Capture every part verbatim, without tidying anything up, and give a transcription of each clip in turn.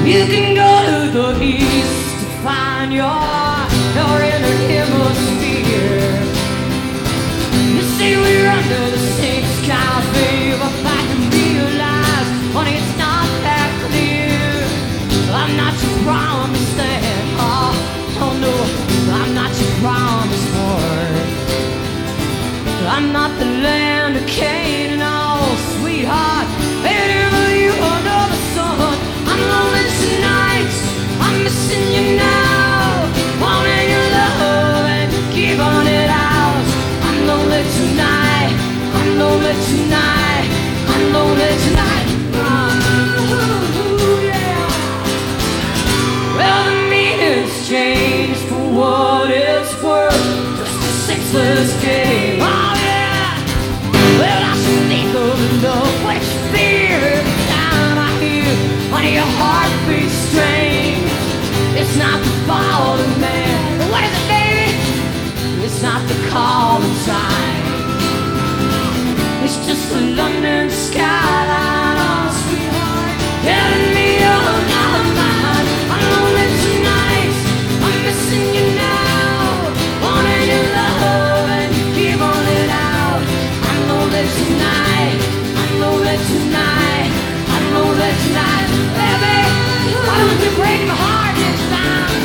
You can go to the east to find your, your inner hemisphere. You see we're under the same sky, babe, but I can realize, honey, it's not that clear. I'm not your promised land, oh, oh no, I'm not your promised one. I'm not the land of Canaan, oh, sweetheart, wherever you under the sun. I'm lonely tonight, I'm missing you now, wanting your love and giving it out. I'm lonely tonight, I'm lonely tonight, I'm lonely tonight. Oh, yeah. Well, the meaning's changed for what it's worth, just a sexless game. Oh, well, I should think of love, what you fear every time I hear honey, your heart beats strange. It's not the fault of man, but what is it, baby? It's not the call of time. It's just the London skyline, oh sweetheart, telling me you're not mine. I'm lonely tonight, I'm missing you now, wanting your love and you keep on it out. I'm lonely tonight, I'm lonely tonight, I'm lonely tonight. Baby, why don't you break my heart next time?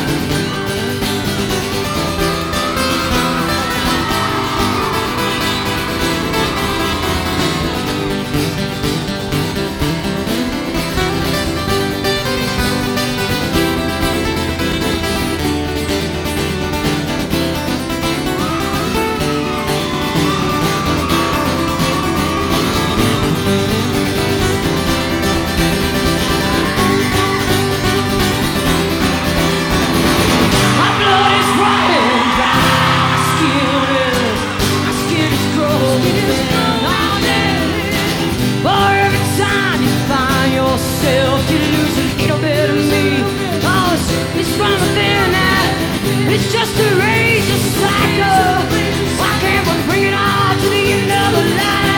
It's just a rage, a slacker. Why can't we bring it all to the end of the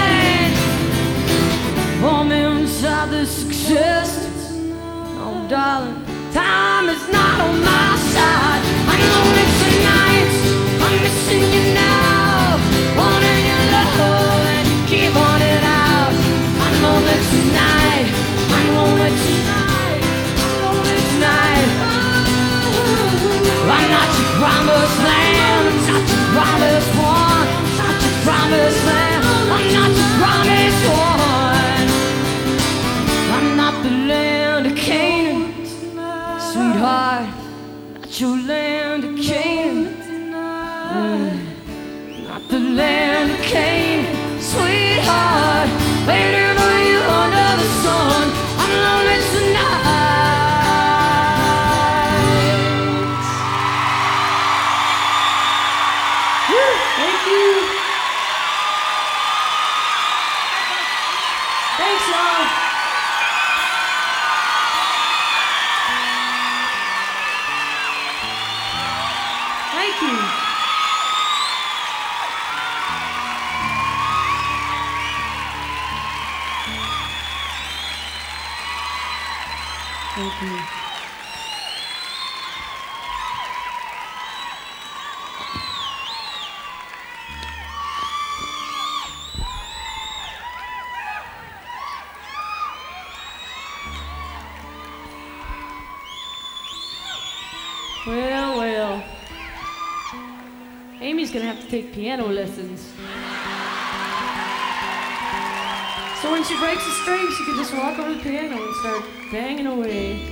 line? I'm inside this existence. Oh, darling, time is not on my side. I'm lonely tonight, I'm missing you now, wanting your love and you keep on it out. I'm lonely tonight, I'm lonely tonight, I'm lonely tonight. I'm not your promised land, I'm not your promised one, I'm not your promised land, I'm not your promised one. I'm not the land of Canaan, sweetheart, not your land of Canaan. Mm. Not the land of Canaan, sweetheart, wherever you under the sun. I'm lonely tonight. Thank you. Thanks, y'all. Thank you. Thank you. Well, well. Amy's gonna have to take piano lessons. So when she breaks a string, she can just walk over to the piano and start banging away.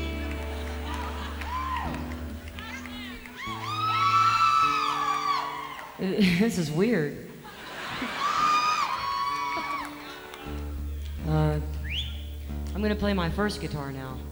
This is weird. Uh, I'm gonna play my first guitar now.